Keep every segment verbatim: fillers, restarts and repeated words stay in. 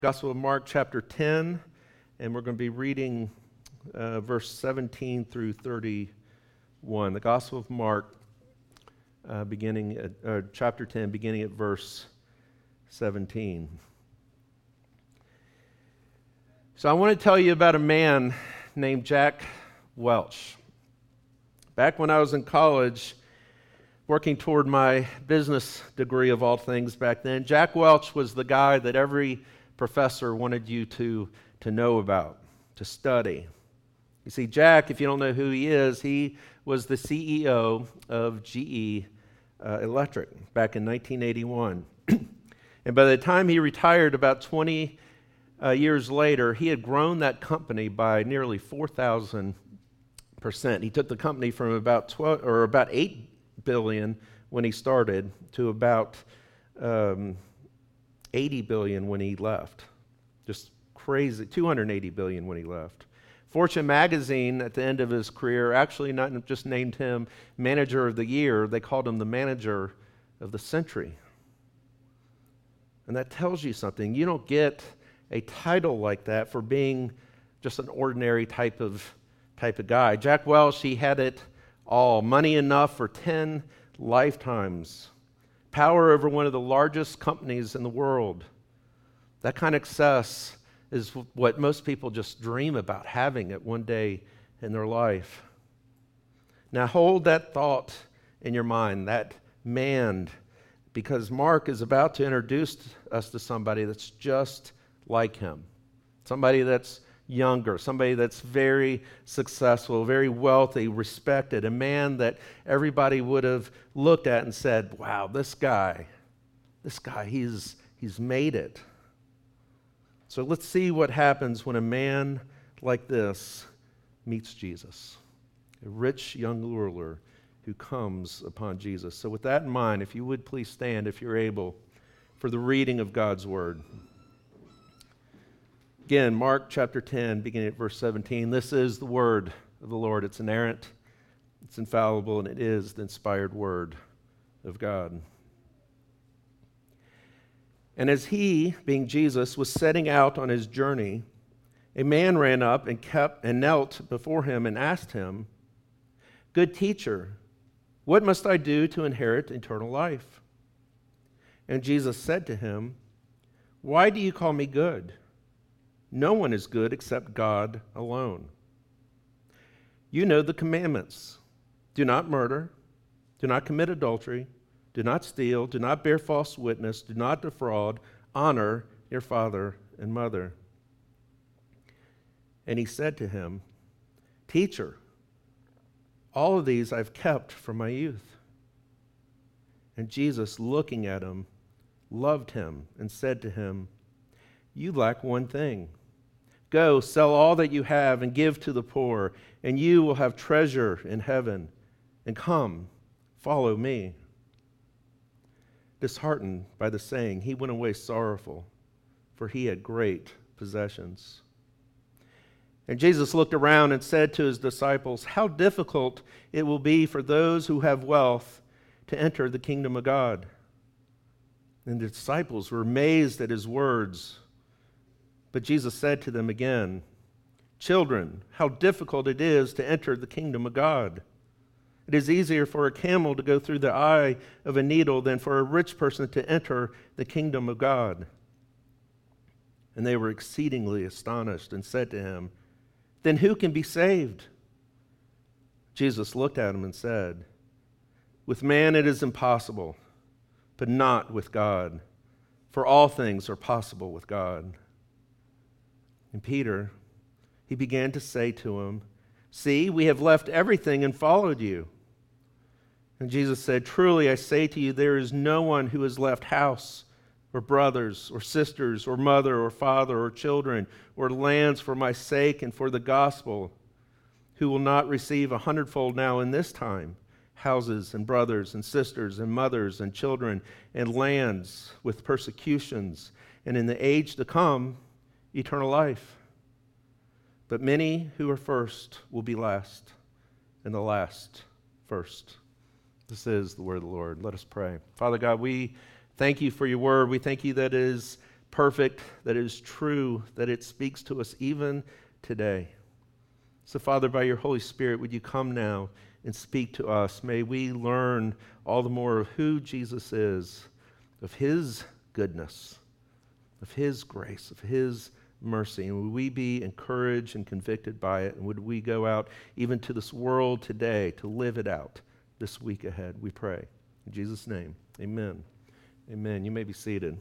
Gospel of Mark chapter ten, and we're going to be reading uh, verse seventeen through thirty-one. The Gospel of Mark, uh, beginning at uh, chapter ten, beginning at verse seventeen. So I want to tell you about a man named Jack Welch. Back when I was in college, working toward my business degree of all things back then, Jack Welch was the guy that every professor wanted you to, to know about, to study. You see, Jack, if you don't know who he is, he was the C E O of G E uh, Electric back in nineteen eighty-one. And by the time he retired about twenty uh, years later, he had grown that company by nearly four thousand percent. He took the company from about twelve or about eight billion when he started to about um, eighty billion when he left. Just crazy, two hundred eighty billion when he left. Fortune magazine at the end of his career actually not just named him manager of the year, they called him the manager of the century. And that tells you something. You don't get a title like that for being just an ordinary type of type of guy. Jack Welch, he had it all. Money enough for ten lifetimes. Power over one of the largest companies in the world. That kind of success is what most people just dream about having at one day in their life. Now hold that thought in your mind, that man, because Mark is about to introduce us to somebody that's just like him. Somebody that's younger, somebody that's very successful, very wealthy, respected, a man that everybody would have looked at and said, wow, this guy, this guy, he's he's made it. So let's see what happens when a man like this meets Jesus, a rich young ruler who comes upon Jesus. So with that in mind, if you would please stand, if you're able, for the reading of God's word. Again, Mark chapter ten, beginning at verse seventeen. This is the word of the Lord. It's inerrant, it's infallible, and it is the inspired word of God. And as he, being Jesus, was setting out on his journey, a man ran up and kept and knelt before him and asked him, "Good teacher, what must I do to inherit eternal life?" And Jesus said to him, "Why do you call me good? No one is good except God alone. You know the commandments. Do not murder. Do not commit adultery. Do not steal. Do not bear false witness. Do not defraud. Honor your father and mother." And he said to him, "Teacher, all of these I've kept from my youth." And Jesus, looking at him, loved him and said to him, "You lack one thing. Go, sell all that you have and give to the poor, and you will have treasure in heaven. And come, follow me." Disheartened by the saying, he went away sorrowful, for he had great possessions. And Jesus looked around and said to his disciples, "How difficult it will be for those who have wealth to enter the kingdom of God." And the disciples were amazed at his words. But Jesus said to them again, "Children, how difficult it is to enter the kingdom of God. It is easier for a camel to go through the eye of a needle than for a rich person to enter the kingdom of God." And they were exceedingly astonished and said to him, "Then who can be saved?" Jesus looked at him and said, "With man it is impossible, but not with God, for all things are possible with God." And Peter, he began to say to him, "See, we have left everything and followed you." And Jesus said, "Truly I say to you, there is no one who has left house or brothers or sisters or mother or father or children or lands for my sake and for the gospel, who will not receive a hundredfold now in this time, houses and brothers and sisters and mothers and children and lands with persecutions, and in the age to come, eternal life. But many who are first will be last, and the last first." This is the word of the Lord. Let us pray. Father God, we thank you for your word. We thank you that it is perfect, that it is true, that it speaks to us even today. So, Father, by your Holy Spirit, would you come now and speak to us? May we learn all the more of who Jesus is, of his goodness, of his grace, of his mercy. And would we be encouraged and convicted by it? And would we go out even to this world today to live it out this week ahead, we pray. In Jesus' name, amen. Amen. You may be seated.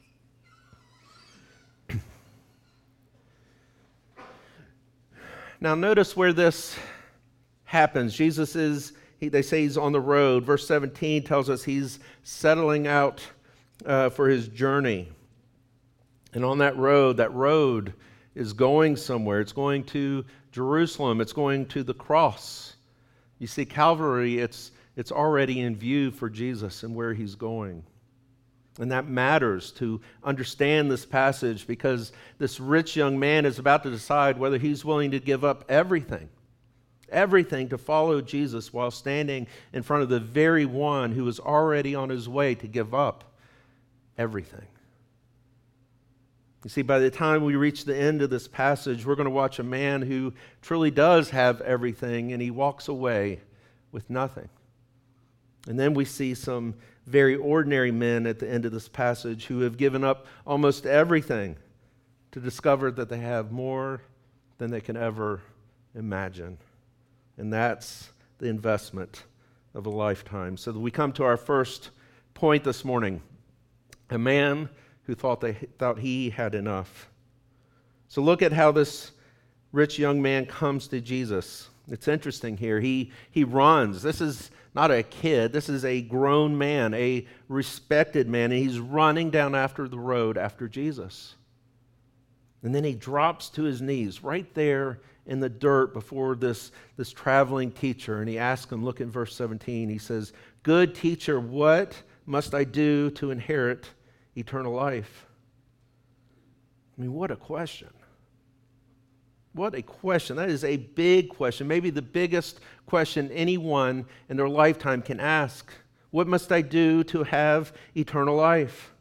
Now notice where this happens. Jesus is, he, they say he's on the road. Verse seventeen tells us he's settling out uh, for his journey. And on that road, that road is going somewhere. It's going to Jerusalem. It's going to the cross. You see, Calvary, it's, it's already in view for Jesus and where he's going. And that matters to understand this passage, because this rich young man is about to decide whether he's willing to give up everything, everything to follow Jesus while standing in front of the very one who is already on his way to give up everything. You see, by the time we reach the end of this passage, we're going to watch a man who truly does have everything, and he walks away with nothing. And then we see some very ordinary men at the end of this passage who have given up almost everything to discover that they have more than they can ever imagine. And that's the investment of a lifetime. So that we come to our first point this morning. A man who thought they thought he had enough. So look at how this rich young man comes to Jesus. It's interesting here. He he runs. This is not a kid. This is a grown man, a respected man, and he's running down after the road after Jesus. And then he drops to his knees right there in the dirt before this, this traveling teacher, and he asks him, look at verse seventeen, he says, "Good teacher, what must I do to inherit eternal life?" I mean, what a question. What a question. That is a big question, maybe the biggest question anyone in their lifetime can ask. What must I do to have eternal life?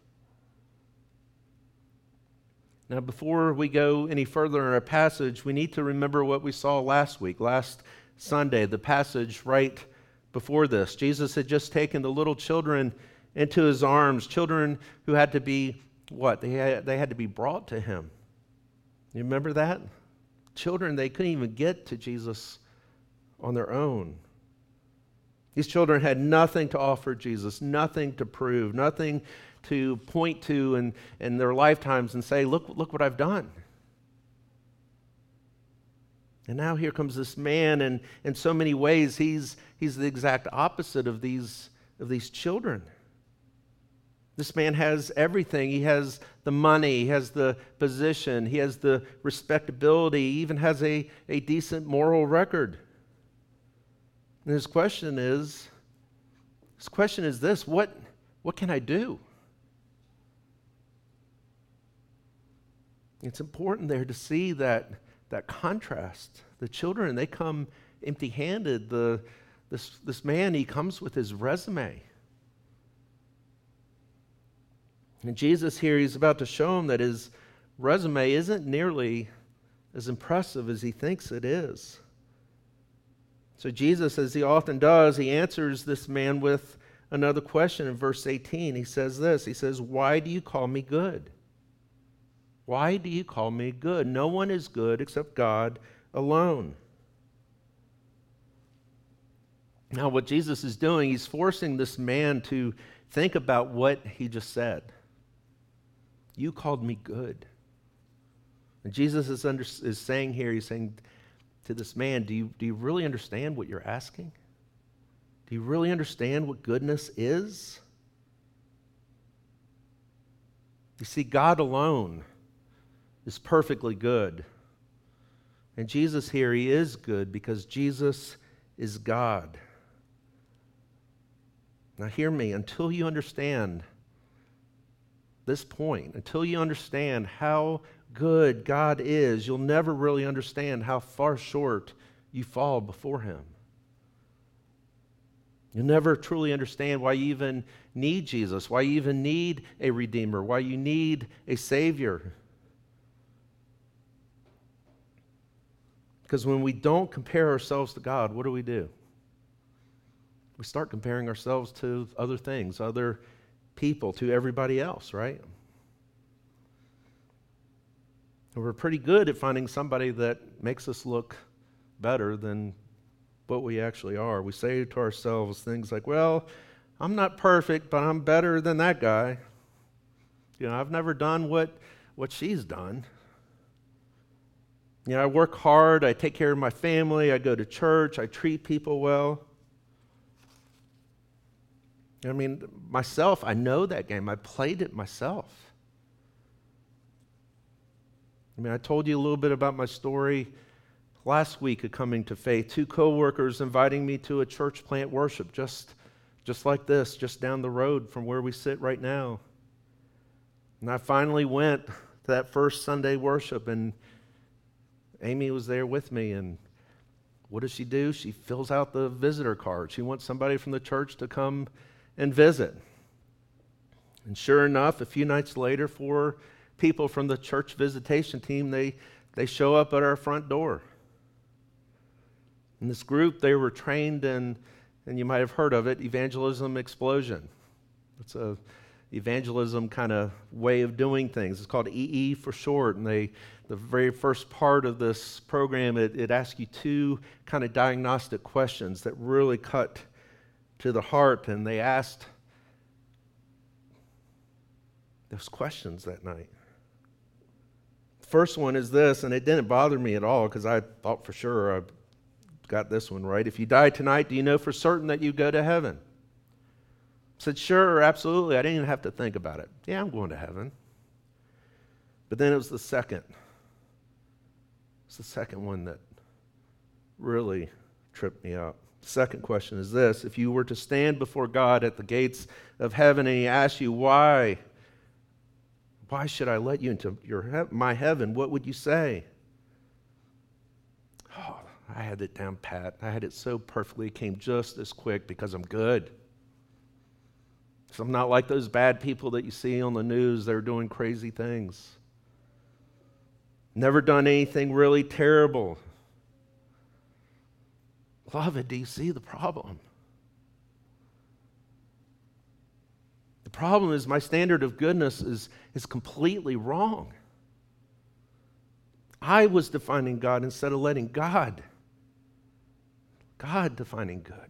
Now, before we go any further in our passage, we need to remember what we saw last week, last Sunday, the passage right before this. Jesus had just taken the little children into his arms, children who had to be, what? They had, they had to be brought to him. You remember that? Children, they couldn't even get to Jesus on their own. These children had nothing to offer Jesus, nothing to prove, nothing to point to in, in their lifetimes and say, look, look what I've done. And now here comes this man, and in so many ways, he's, he's the exact opposite of these, of these children. This man has everything. He has the money, he has the position, he has the respectability, he even has a, a decent moral record. And his question is, his question is this, what, what can I do? It's important there to see that, that contrast. The children, they come empty-handed. The, this, this man, he comes with his resume. And Jesus here, he's about to show him that his resume isn't nearly as impressive as he thinks it is. So Jesus, as he often does, he answers this man with another question in verse eighteen. He says this, he says, "Why do you call me good? Why do you call me good? No one is good except God alone." Now, what Jesus is doing, he's forcing this man to think about what he just said. You called me good. And Jesus is, under, is saying here, he's saying to this man, do you, do you really understand what you're asking? Do you really understand what goodness is? You see, God alone is perfectly good. And Jesus here, he is good because Jesus is God. Now hear me, until you understand this point, until you understand how good God is, you'll never really understand how far short you fall before him. You'll never truly understand why you even need Jesus, why you even need a Redeemer, why you need a Savior. Because when we don't compare ourselves to God, what do we do? We start comparing ourselves to other things, other people, to everybody else, right? And we're pretty good at finding somebody that makes us look better than what we actually are. We say to ourselves things like, well, I'm not perfect, but I'm better than that guy. You know, I've never done what, what she's done. You know, I work hard, I take care of my family, I go to church, I treat people well. I mean, myself, I know that game. I played it myself. I mean, I told you a little bit about my story last week of coming to faith. Two coworkers inviting me to a church plant worship, just, just like this, just down the road from where we sit right now. And I finally went to that first Sunday worship, and Amy was there with me, and what does she do? She fills out the visitor card. She wants somebody from the church to come and visit. And sure enough, a few nights later, four people from the church visitation team, they, they show up at our front door. In this group, they were trained in, and you might have heard of it, Evangelism Explosion. It's a evangelism kind of way of doing things. It's called E E for short, and they the very first part of this program, it, it asks you two kind of diagnostic questions that really cut to the heart, and they asked those questions that night. The first one is this, and it didn't bother me at all because I thought for sure I got this one right. If you die tonight, do you know for certain that you go to heaven? I said, sure, absolutely. I didn't even have to think about it. Yeah, I'm going to heaven. But then it was the second. It's the second one that really tripped me up. The second question is this: if you were to stand before God at the gates of heaven and He asked you, why, why should I let you into your my heaven, what would you say? Oh, I had it down pat. I had it so perfectly. It came just as quick because I'm good. So I'm not like those bad people that you see on the news that are doing crazy things. Never done anything really terrible. Beloved, do you see the problem? The problem is my standard of goodness is, is completely wrong. I was defining God instead of letting God, God defining good.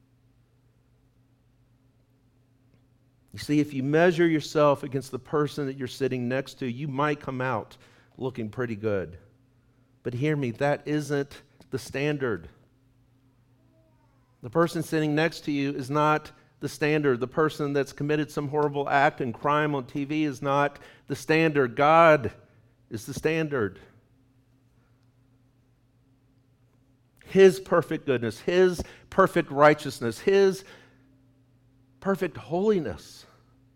You see, if you measure yourself against the person that you're sitting next to, you might come out looking pretty good. But hear me, that isn't the standard. The person sitting next to you is not the standard. The person that's committed some horrible act and crime on T V is not the standard. God is the standard. His perfect goodness, His perfect righteousness, His perfect holiness.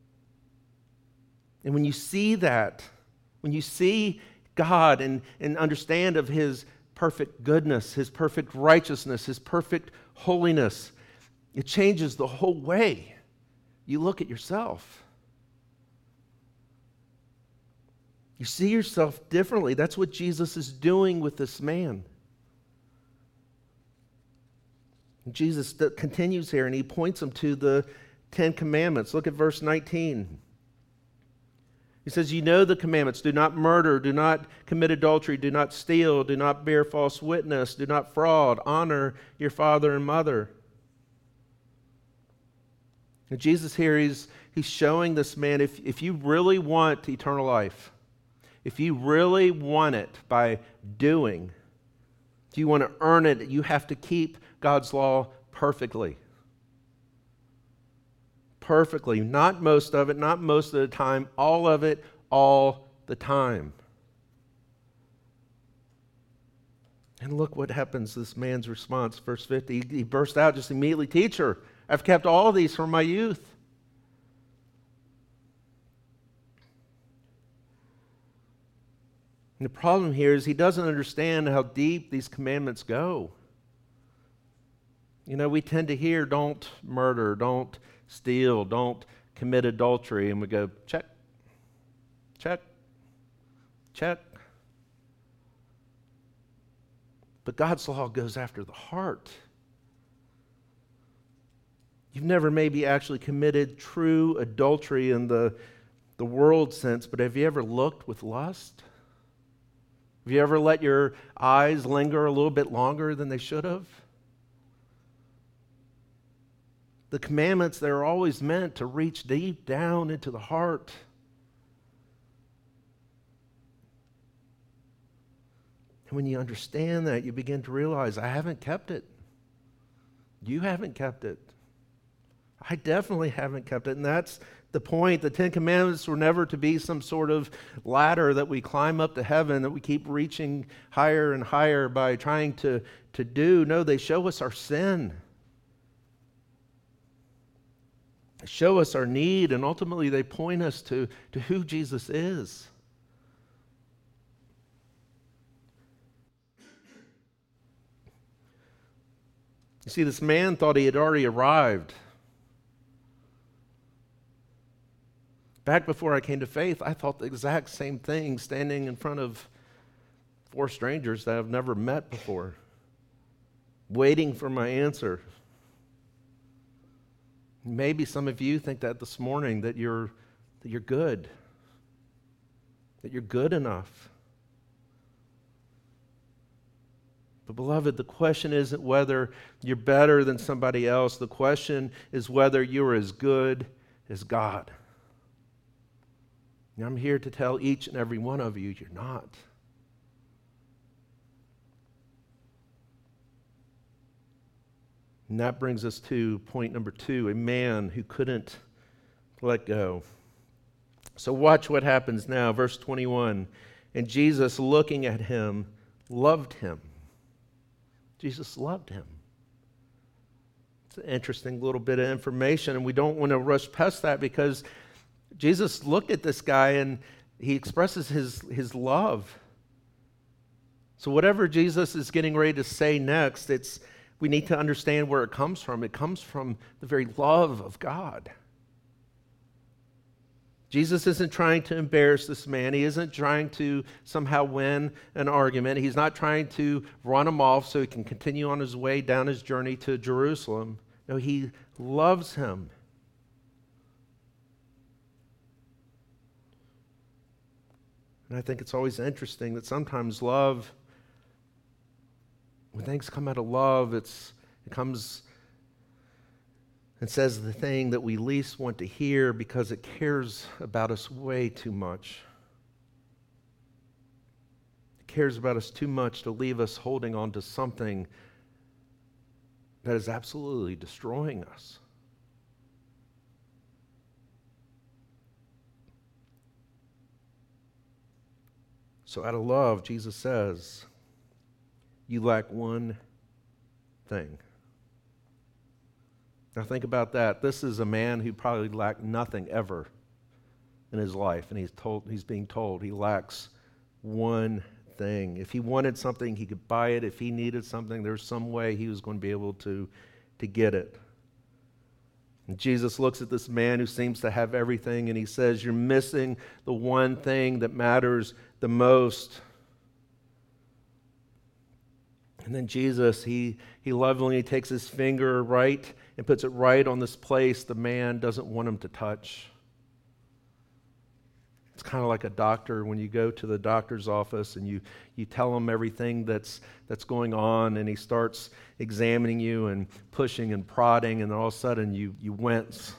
And when you see that, when you see God and, and understand of His perfect goodness, His perfect righteousness, His perfect holiness, it changes the whole way you look at yourself. You see yourself differently. That's what Jesus is doing with this man. Jesus continues here and He points him to the Ten Commandments. Look at verse nineteen. He says, you know the commandments: do not murder, do not commit adultery, do not steal, do not bear false witness, do not fraud, honor your father and mother. And Jesus here, he's, he's showing this man, if, if you really want eternal life, if you really want it by doing, if you want to earn it, you have to keep God's law perfectly. Perfectly. Not most of it, not most of the time, all of it, all the time. And look what happens, this man's response, verse fifty. He burst out just immediately, teacher, I've kept all these from my youth. And the problem here is he doesn't understand how deep these commandments go. You know, we tend to hear, don't murder, don't steal, don't commit adultery, and we go, check, check, check. But God's law goes after the heart. You've never maybe actually committed true adultery in the, the world sense, but have you ever looked with lust? Have you ever let your eyes linger a little bit longer than they should have? The commandments, they're always meant to reach deep down into the heart. And when you understand that, you begin to realize, I haven't kept it. You haven't kept it. I definitely haven't kept it. And that's the point. The Ten Commandments were never to be some sort of ladder that we climb up to heaven, that we keep reaching higher and higher by trying to, to do. No, they show us our sin. They show us our need, and ultimately they point us to, to who Jesus is. You see, this man thought he had already arrived. Back before I came to faith, I thought the exact same thing, standing in front of four strangers that I've never met before, waiting for my answer. Maybe some of you think that this morning, that you're, that you're good, that you're good enough. But beloved, the question isn't whether you're better than somebody else. The question is whether you're as good as God. And I'm here to tell each and every one of you, you're not. And that brings us to point number two, a man who couldn't let go. So watch what happens now, verse twenty-one. And Jesus, looking at him, loved him. Jesus loved him. It's an interesting little bit of information, and we don't want to rush past that, because Jesus looked at this guy and he expresses his, his love. So whatever Jesus is getting ready to say next, it's we need to understand where it comes from. It comes from the very love of God. Jesus isn't trying to embarrass this man. He isn't trying to somehow win an argument. He's not trying to run him off so he can continue on his way down his journey to Jerusalem. No, he loves him. And I think it's always interesting that sometimes love, when things come out of love, it's it comes and says the thing that we least want to hear because it cares about us way too much. It cares about us too much to leave us holding on to something that is absolutely destroying us. So out of love, Jesus says, you lack one thing. Now think about that. This is a man who probably lacked nothing ever in his life, and he's told he's being told he lacks one thing. If he wanted something, he could buy it. If he needed something, there's some way he was going to be able to, to get it. And Jesus looks at this man who seems to have everything, and he says, you're missing the one thing that matters the most. And then Jesus, he, he lovingly takes his finger right and puts it right on this place the man doesn't want him to touch. It's kind of like a doctor when you go to the doctor's office and you, you tell him everything that's, that's going on, and he starts examining you and pushing and prodding, and all of a sudden you, you wince.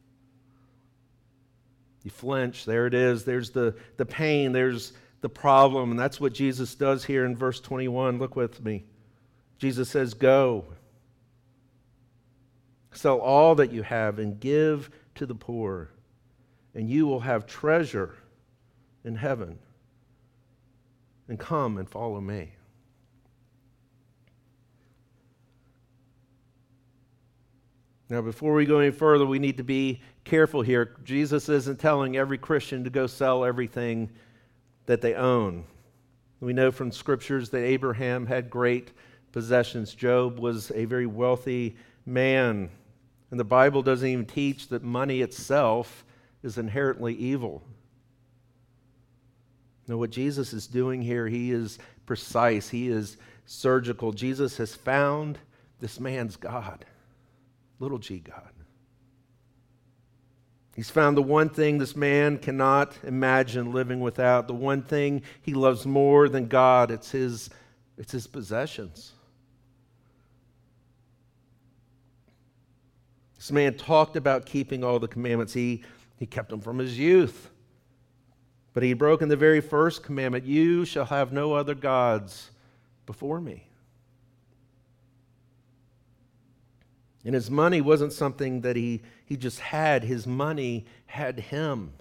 You flinch. There it is. There's the, the pain. There's the problem. And that's what Jesus does here in verse twenty-one. Look with me. Jesus says, go. Sell all that you have and give to the poor, and you will have treasure in heaven. And come and follow me. Now, before we go any further, we need to be careful here. Jesus isn't telling every Christian to go sell everything that they own. We know from scriptures that Abraham had great possessions. Job was a very wealthy man. And the Bible doesn't even teach that money itself is inherently evil. No, what Jesus is doing here, he is precise. He is surgical. Jesus has found this man's God, little g God. He's found the one thing this man cannot imagine living without, the one thing he loves more than God. It's his, it's his possessions. This man talked about keeping all the commandments. He, he kept them from his youth. But he had broken the very first commandment, you shall have no other gods before me. And his money wasn't something that he, he just had. His money had him.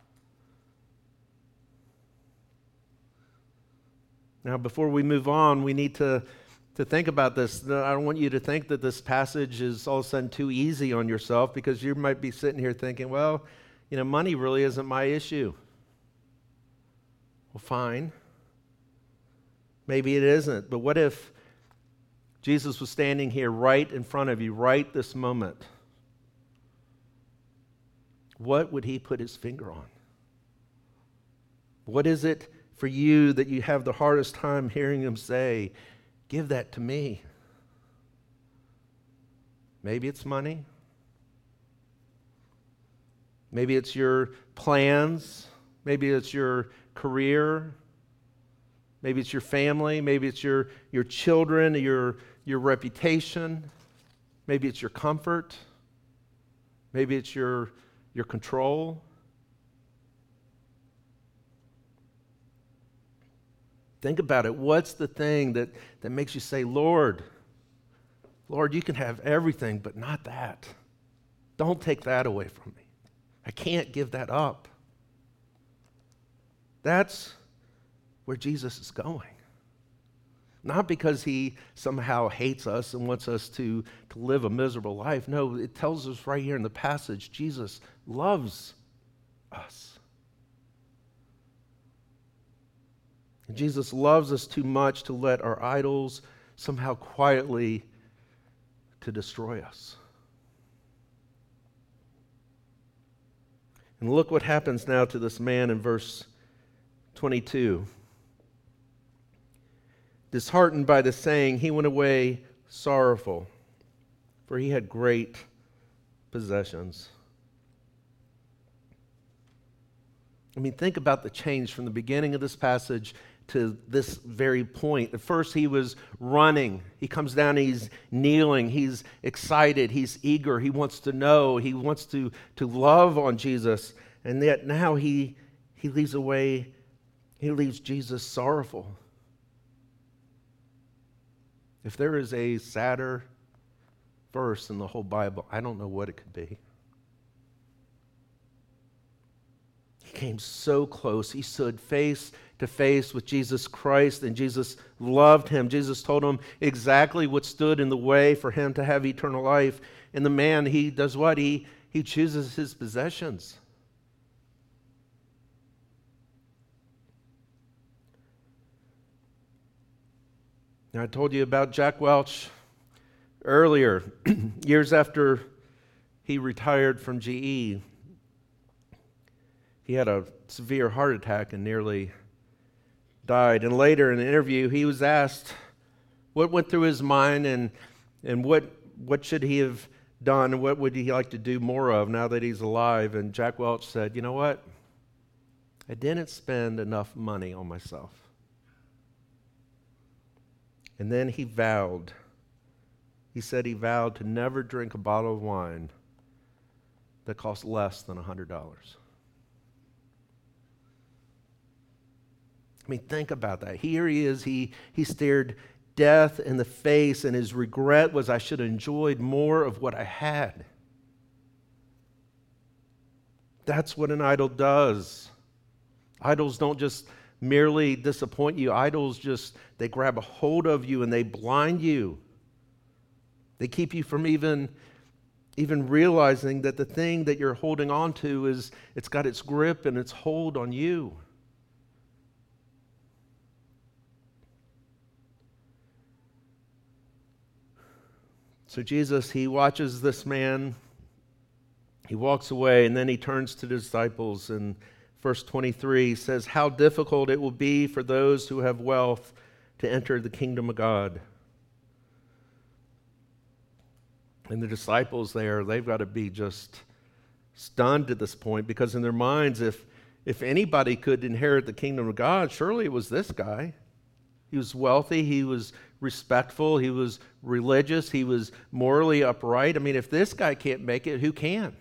Now, before we move on, we need to, to think about this. I don't want you to think that this passage is all of a sudden too easy on yourself, because you might be sitting here thinking, well, you know, money really isn't my issue. Well, fine. Maybe it isn't. But what if Jesus was standing here right in front of you, right this moment? What would he put his finger on? What is it for you that you have the hardest time hearing him say, give that to me? Maybe it's money. Maybe it's your plans. Maybe it's your career. Maybe it's your family. Maybe it's your, your children, your, your reputation. Maybe it's your comfort. Maybe it's your, your control. Think about it. What's the thing that, that makes you say, Lord, Lord, you can have everything, but not that. Don't take that away from me. I can't give that up. That's where Jesus is going. Not because he somehow hates us and wants us to, to live a miserable life. No, it tells us right here in the passage, Jesus loves us. And Jesus loves us too much to let our idols somehow quietly to destroy us. And look what happens now to this man in verse twenty-two. Disheartened by the saying, he went away sorrowful, for he had great possessions. I mean, think about the change from the beginning of this passage to this very point. At first, he was running. He comes down, he's kneeling, he's excited, he's eager, he wants to know, he wants to, to love on Jesus. And yet now he, he leaves away, he leaves Jesus sorrowful. If there is a sadder verse in the whole Bible, I don't know what it could be. He came so close. He stood face to face with Jesus Christ, and Jesus loved him. Jesus told him exactly what stood in the way for him to have eternal life. And the man, he does what? He, he chooses his possessions. Now, I told you about Jack Welch earlier. Years after he retired from G E, he had a severe heart attack and nearly died. And later in an interview, he was asked what went through his mind and, and what, what should he have done, and what would he like to do more of now that he's alive. And Jack Welch said, you know what? I didn't spend enough money on myself. And then he vowed, he said he vowed to never drink a bottle of wine that cost less than one hundred dollars. I mean, think about that. Here he is, he, he stared death in the face, and his regret was, I should have enjoyed more of what I had. That's what an idol does. Idols don't just merely disappoint you. Idols just, they grab a hold of you and they blind you. They keep you from even, even realizing that the thing that you're holding on to is, it's got its grip and its hold on you. So Jesus, he watches this man, he walks away, and then he turns to the disciples, and verse twenty-three says, how difficult it will be for those who have wealth to enter the kingdom of God. And the disciples there, they've got to be just stunned at this point, because in their minds, if, if anybody could inherit the kingdom of God, surely it was this guy. He was wealthy, he was respectful, he was religious, he was morally upright. I mean, if this guy can't make it, who can?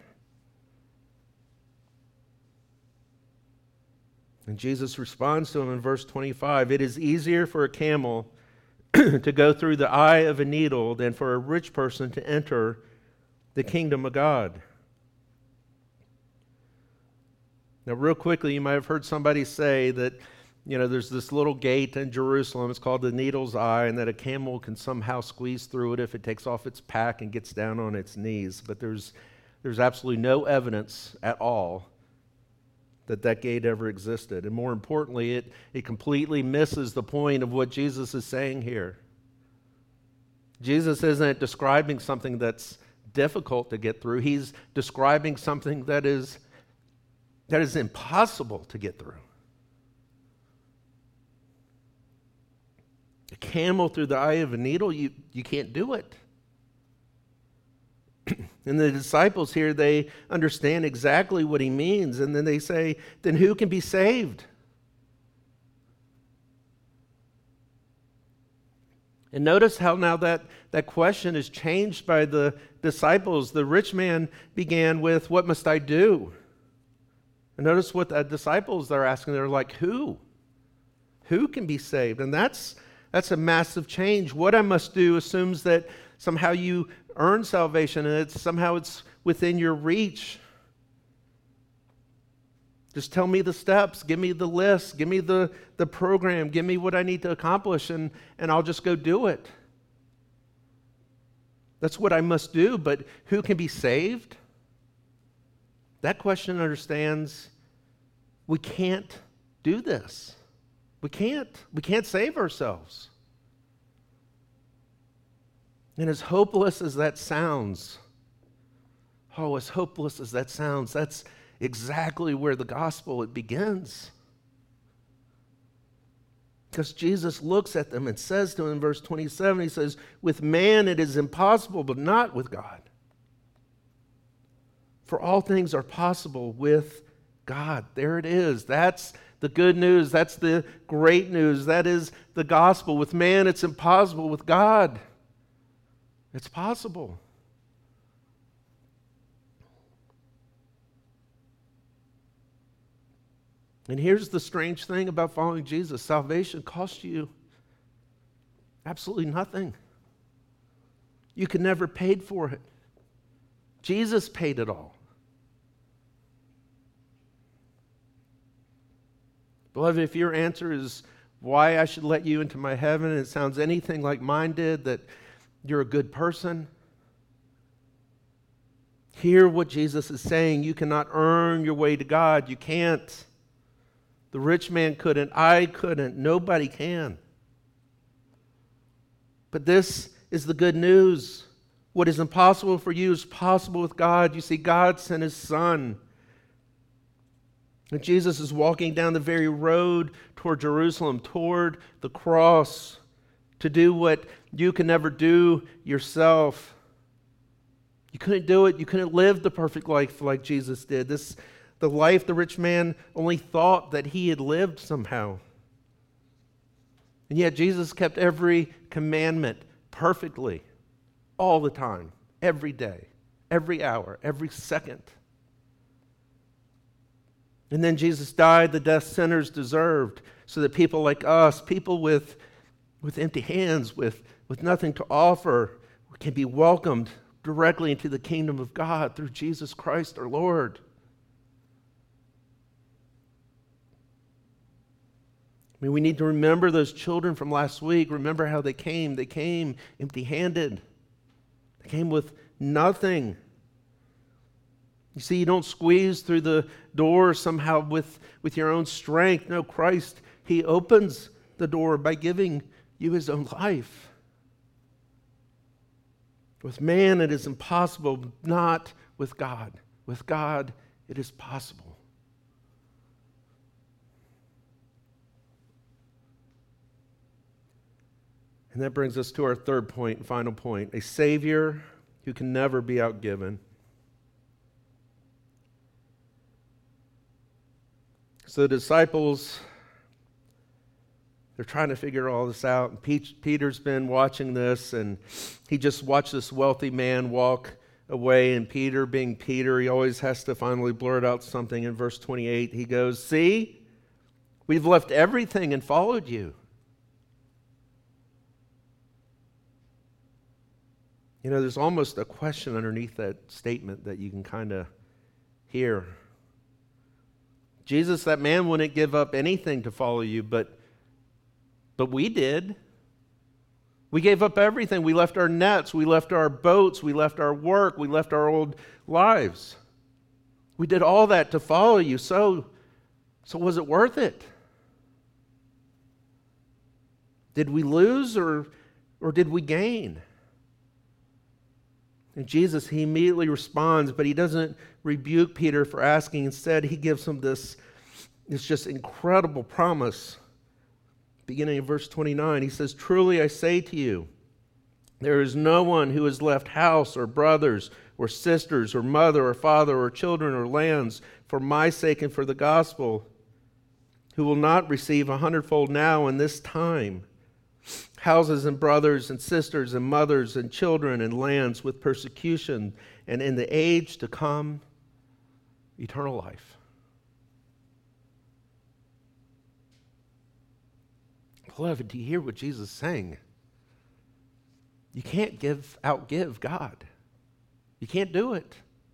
And Jesus responds to him in verse twenty-five, it is easier for a camel to go through the eye of a needle than for a rich person to enter the kingdom of God. Now, real quickly, you might have heard somebody say that, you know, there's this little gate in Jerusalem, it's called the Needle's Eye, and that a camel can somehow squeeze through it if it takes off its pack and gets down on its knees. But there's, there's absolutely no evidence at all that that gate ever existed. And more importantly, it, it completely misses the point of what Jesus is saying here. Jesus isn't describing something that's difficult to get through. He's describing something that is, that is impossible to get through. A camel through the eye of a needle, you, you can't do it. And the disciples here, they understand exactly what he means. And then they say, then who can be saved? And notice how now that, that question is changed by the disciples. The rich man began with, what must I do? And notice what the disciples are asking. They're like, who? Who can be saved? And that's That's a massive change. What I must do assumes that somehow you earn salvation and it's somehow it's within your reach. Just tell me the steps, give me the list, give me the, the program, give me what I need to accomplish, and, and I'll just go do it. That's what I must do, but who can be saved? That question understands we can't do this. We can't. We can't save ourselves. And as hopeless as that sounds, oh, as hopeless as that sounds, that's exactly where the gospel, it begins. Because Jesus looks at them and says to them in verse twenty-seven, he says, with man it is impossible, but not with God. For all things are possible with God. There it is. That's the good news. That's the great news. That is the gospel. With man, it's impossible. With God, it's possible. And here's the strange thing about following Jesus. Salvation costs you absolutely nothing. You could never paid for it. Jesus paid it all. Beloved, if your answer is why I should let you into my heaven, and it sounds anything like mine did, that you're a good person, hear what Jesus is saying. You cannot earn your way to God. You can't. The rich man couldn't. I couldn't. Nobody can. But this is the good news. What is impossible for you is possible with God. You see, God sent his Son. And Jesus is walking down the very road toward Jerusalem, toward the cross, to do what you can never do yourself. You couldn't do it. You couldn't live the perfect life like Jesus did. This, the life the rich man only thought that he had lived somehow. And yet Jesus kept every commandment perfectly, all the time, every day, every hour, every second. And then Jesus died the death sinners deserved, so that people like us, people with, with empty hands, with, with nothing to offer, can be welcomed directly into the kingdom of God through Jesus Christ our Lord. I mean, we need to remember those children from last week. Remember how they came. They came empty-handed. They came with nothing. You see, you don't squeeze through the door somehow with, with your own strength. No, Christ, he opens the door by giving you his own life. With man, it is impossible, not with God. With God, it is possible. And that brings us to our third point and final point, a Savior who can never be outgiven. So the disciples, they're trying to figure all this out. And Peter's been watching this, and he just watched this wealthy man walk away. And Peter, being Peter, he always has to finally blurt out something. In verse twenty-eight, he goes, "See, we've left everything and followed you." You know, there's almost a question underneath that statement that you can kind of hear. Jesus, that man wouldn't give up anything to follow you, but but we did. We gave up everything. We left our nets, we left our boats, we left our work, we left our old lives. We did all that to follow you. So, so was it worth it? Did we lose or, or did we gain? And Jesus, he immediately responds, but he doesn't rebuke Peter for asking. Instead, he gives him this, this just incredible promise. Beginning in verse twenty-nine, he says, "Truly I say to you, there is no one who has left house or brothers or sisters or mother or father or children or lands for my sake and for the gospel, who will not receive a hundredfold now in this time, houses and brothers and sisters and mothers and children and lands with persecution, and in the age to come, eternal life." Beloved, do you hear what Jesus is saying? You can't give outgive God. You can't do it.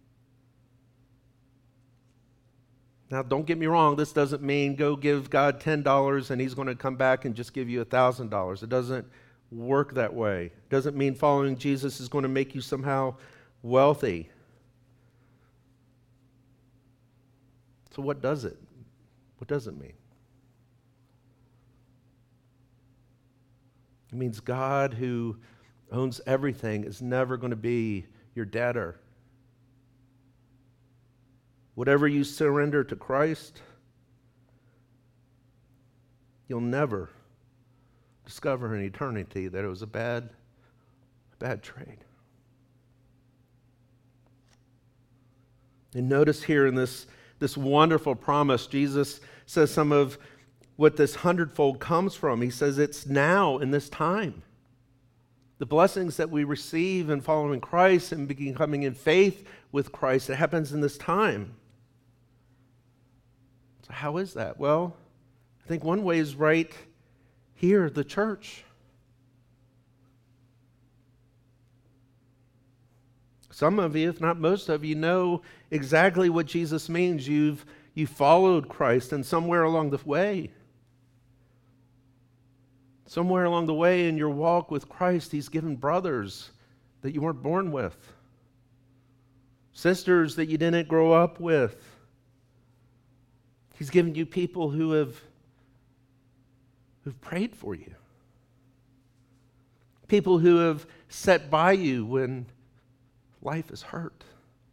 Now, don't get me wrong. This doesn't mean go give God ten dollars and he's going to come back and just give you one thousand dollars. It doesn't work that way. It doesn't mean following Jesus is going to make you somehow wealthy. So what does it? What does it mean? It means God, who owns everything, is never going to be your debtor. Whatever you surrender to Christ, you'll never discover in eternity that it was a bad, bad trade. And notice here in this, this wonderful promise, Jesus says some of what this hundredfold comes from. He says it's now in this time. The blessings that we receive in following Christ and becoming in faith with Christ, it happens in this time. So how is that? Well, I think one way is right here, the church. Some of you, if not most of you, know exactly what Jesus means. You've you followed Christ, and somewhere along the way, somewhere along the way in your walk with Christ, he's given brothers that you weren't born with, sisters that you didn't grow up with. He's given you people who have who've prayed for you, people who have sat by you when life is hurt,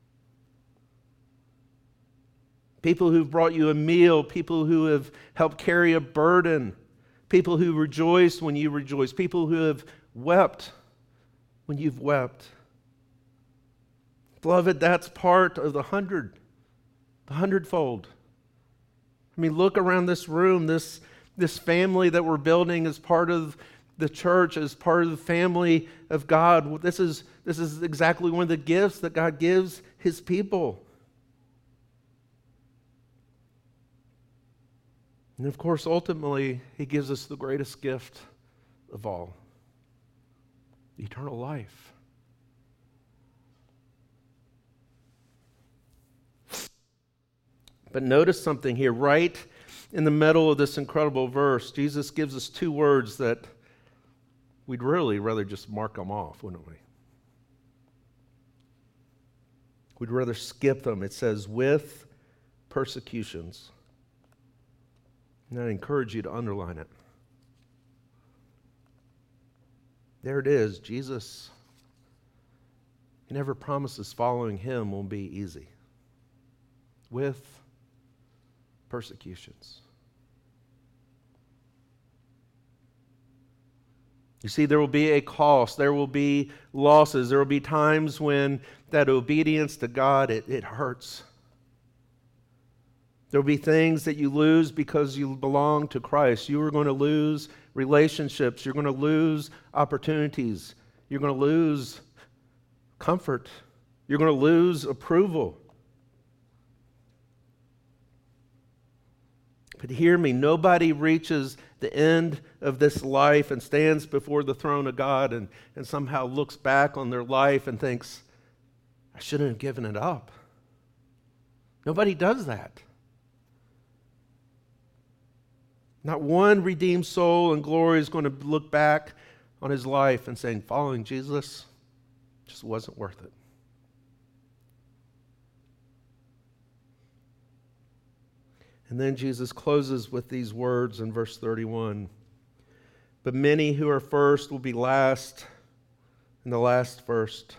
people who've brought you a meal, people who have helped carry a burden, people who rejoiced when you rejoiced, people who have wept when you've wept. Beloved, that's part of the hundred, the hundredfold. I mean, look around this room, this, this family that we're building as part of the church, as part of the family of God. This is, this is exactly one of the gifts that God gives his people. And of course, ultimately, he gives us the greatest gift of all, eternal life. But notice something here, right in the middle of this incredible verse, Jesus gives us two words that we'd really rather just mark them off, wouldn't we? We'd rather skip them. It says, with persecutions. And I encourage you to underline it. There it is. Jesus, He never promises following him will be easy. With persecutions. You see, there will be a cost. There will be losses. There will be times when that obedience to God, it, it hurts. There will be things that you lose because you belong to Christ. You are going to lose relationships. You're going to lose opportunities. You're going to lose comfort. You're going to lose approval. But hear me, nobody reaches the end of this life and stands before the throne of God and, and somehow looks back on their life and thinks, I shouldn't have given it up. Nobody does that. Not one redeemed soul in glory is going to look back on his life and saying, following Jesus just wasn't worth it. And then Jesus closes with these words in verse thirty-one. But many who are first will be last, and the last first.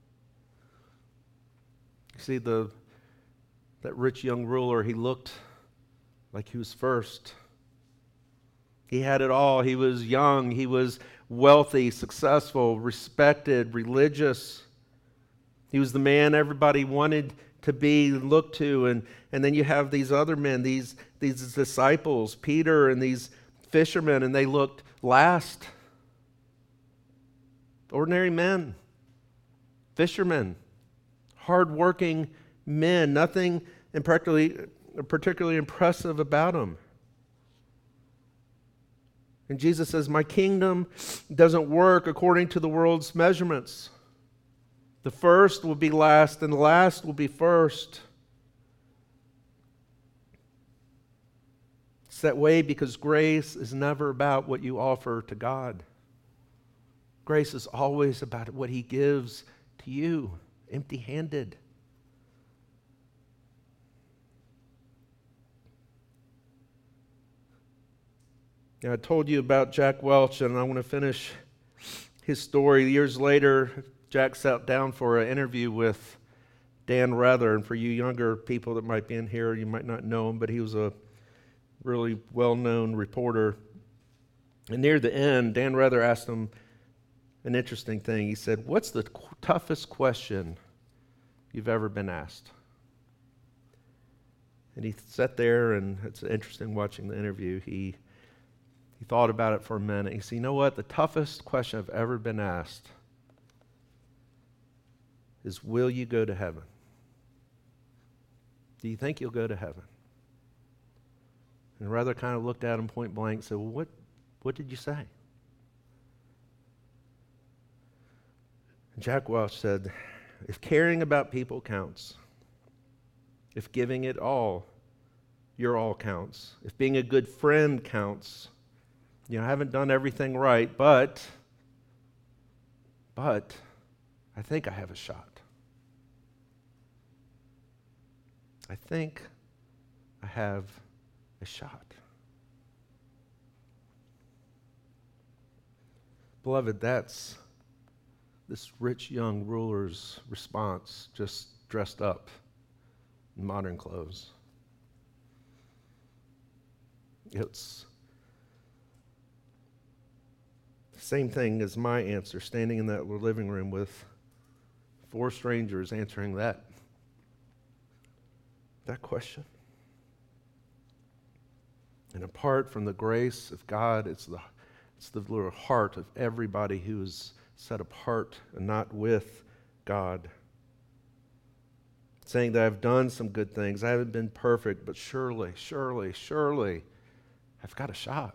You see, the that rich young ruler, he looked like he was first. He had it all. He was young. He was wealthy, successful, respected, religious. He was the man everybody wanted to be and look to. And, and then you have these other men, these, these disciples, Peter and these fishermen, and they looked last. Ordinary men, fishermen, hardworking men, nothing in particularly, particularly impressive about them. And Jesus says, my kingdom doesn't work according to the world's measurements. The first will be last, and the last will be first. It's that way because grace is never about what you offer to God. Grace is always about what He gives to you, empty-handed. Now, I told you about Jack Welch, and I want to finish his story. Years later, Jack sat down for an interview with Dan Rather, and for you younger people that might be in here, you might not know him, but he was a really well-known reporter. And near the end, Dan Rather asked him an interesting thing. He said, what's the qu- toughest question you've ever been asked? And he sat there, and it's interesting watching the interview. He He thought about it for a minute. He said, you know what? The toughest question I've ever been asked is, will you go to heaven? Do you think you'll go to heaven? And Rather kind of looked at him point blank and said, well, what, what did you say? And Jack Welch said, if caring about people counts, if giving it all, your all counts, if being a good friend counts, you know, I haven't done everything right, but, but I think I have a shot. I think I have a shot. Beloved, that's this rich young ruler's response, just dressed up in modern clothes. It's same thing as my answer, standing in that living room with four strangers answering that, that question. And apart from the grace of God, it's the, it's the little heart of everybody who is set apart and not with God. Saying that I've done some good things, I haven't been perfect, but surely, surely, surely, I've got a shot.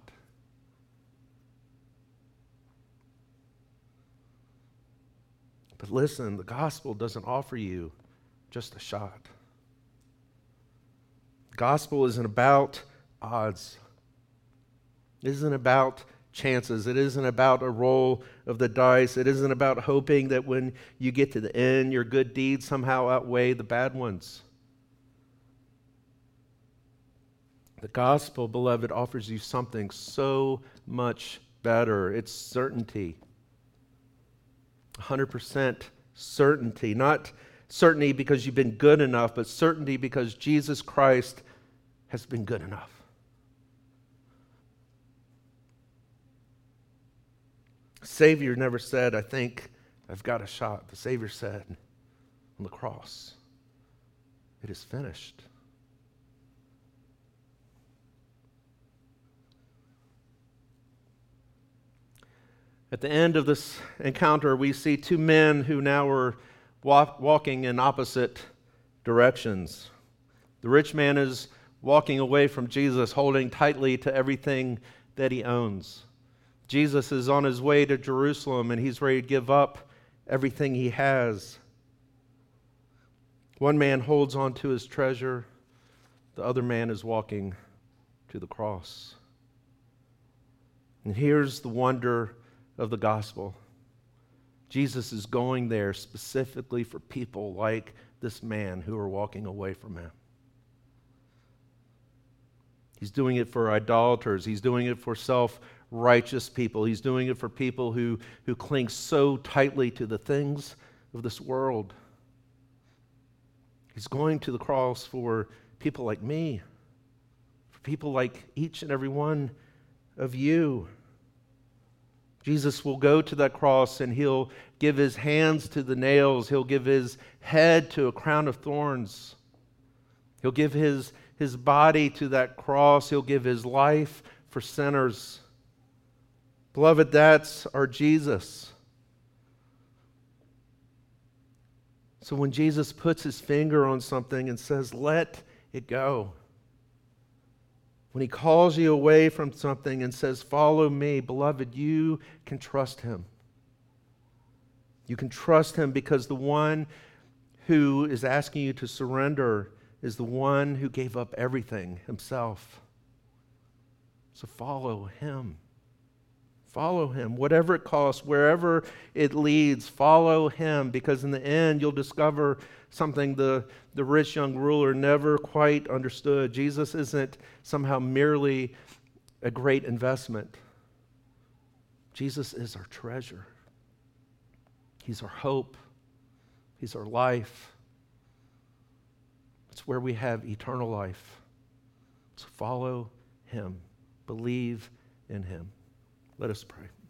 But listen, the gospel doesn't offer you just a shot. The gospel isn't about odds. It isn't about chances. It isn't about a roll of the dice. It isn't about hoping that when you get to the end, your good deeds somehow outweigh the bad ones. The gospel, beloved, offers you something so much better. It's certainty. one hundred percent certainty. Not certainty because you've been good enough, but certainty because Jesus Christ has been good enough. Savior never said, I think I've got a shot. The Savior said on the cross, it is finished. At the end of this encounter, we see two men who now are walk, walking in opposite directions. The rich man is walking away from Jesus, holding tightly to everything that he owns. Jesus is on his way to Jerusalem, and he's ready to give up everything he has. One man holds on to his treasure. The other man is walking to the cross. And here's the wonder of the gospel. Jesus is going there specifically for people like this man who are walking away from him. He's doing it for idolaters. He's doing it for self-righteous people. He's doing it for people who, who cling so tightly to the things of this world. He's going to the cross for people like me, for people like each and every one of you. Jesus will go to that cross and he'll give his hands to the nails. He'll give his head to a crown of thorns. He'll give his, his body to that cross. He'll give his life for sinners. Beloved, that's our Jesus. So when Jesus puts his finger on something and says, let it go, when he calls you away from something and says, follow me, beloved, you can trust him. You can trust him because the one who is asking you to surrender is the one who gave up everything himself. So follow him. Follow him. Whatever it costs, wherever it leads, follow him, because in the end you'll discover something the, the rich young ruler never quite understood. Jesus isn't somehow merely a great investment. Jesus is our treasure. He's our hope. He's our life. It's where we have eternal life. So follow him. Believe in him. Let us pray.